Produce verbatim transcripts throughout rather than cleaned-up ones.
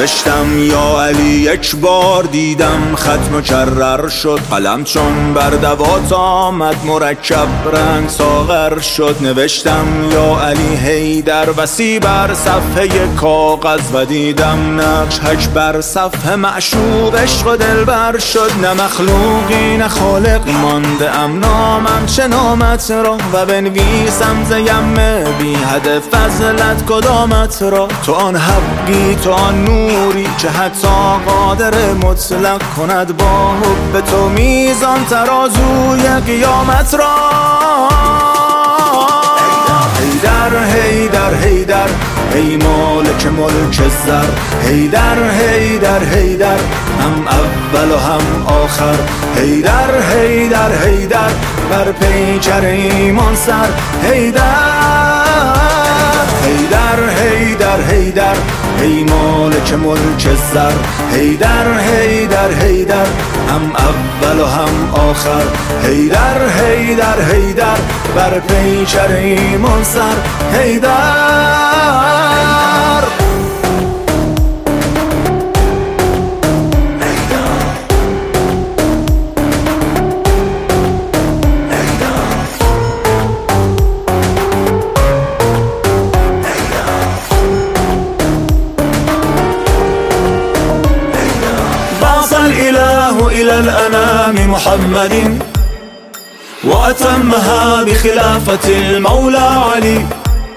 نوشتم یا علی یک بار دیدم خط مکرر شد، قلم چون بر دوات آمد مرکب رنگ ساغر شد. نوشتم یا علی حیدر وصی بر صفحه کاغذ و دیدم نقش حج بر صفحه معشوق عشق و دلبر شد. نه مخلوقی نه خالق مانده ام نامم چه نامت را و بنویسم ز یم بی حد فضلت کدامت را. تو آن حقی تو آن نوری که حتی قادر مطلق کند با حب تو میزان ترازوی قیامت را. حیدر حیدر حیدر ای مالک ملک زر، حیدر حیدر حیدر هم اول و هم آخر. حیدر حیدر حیدر بر پیکر ایمان سر. حیدر حیدر حیدر حیدر ای مالک ملک زر، حیدر حیدر حیدر هم اول و هم آخر. حیدر حیدر حیدر بر پیکر ایمان سر. حیدر الإله إلى الأنام محمد وأتمها بخلافة المولى علي،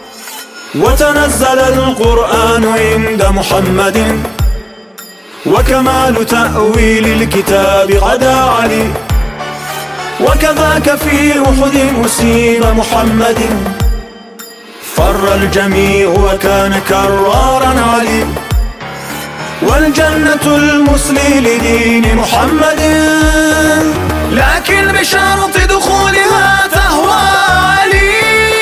وتنزل القرآن عند محمد وكمال تأويل الكتاب غدا علي. وكذاك في أحد أسير محمد فر الجميع وكان كرارا علي. والجنة المصلي لدين محمد لكن بشرط دخولها تهوى علي.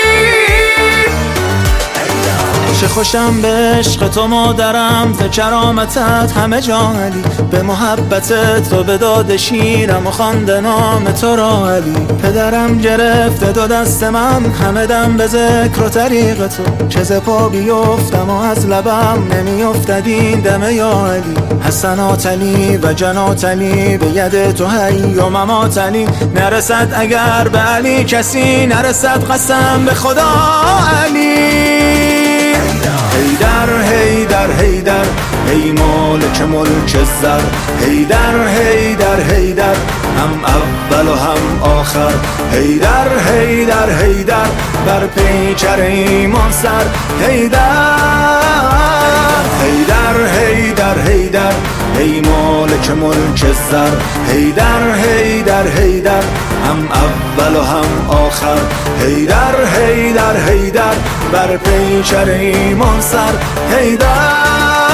چه خوشم به عشق تو مادرم، ز کرامتت همه جا علی. به محبتت تو به داد شیرم و خوانده نام تو را علی. پدرم گرفته دو دست من همه دم به ذکر و طریق تو، چه ز پا بیفتم و از لبم نمیافتد این دم یا علی. حسنات علی و جنات علی به ید تو حی و ممات علی. نرسد اگر به علی کسی نرسد قسم به خدا علی. حیدر حیدر حیدر ای مالک ملک زر، حیدر حیدر حیدر هم اول و هم آخر. حیدر حیدر حیدر بر پیکر ایمان سر. حیدر حیدر حیدر حیدر ای مالک ملک زر، حیدر حیدر حیدر هم اول و هم آخر. حیدر حیدر حیدر بر پیکر ایمان سر. حیدر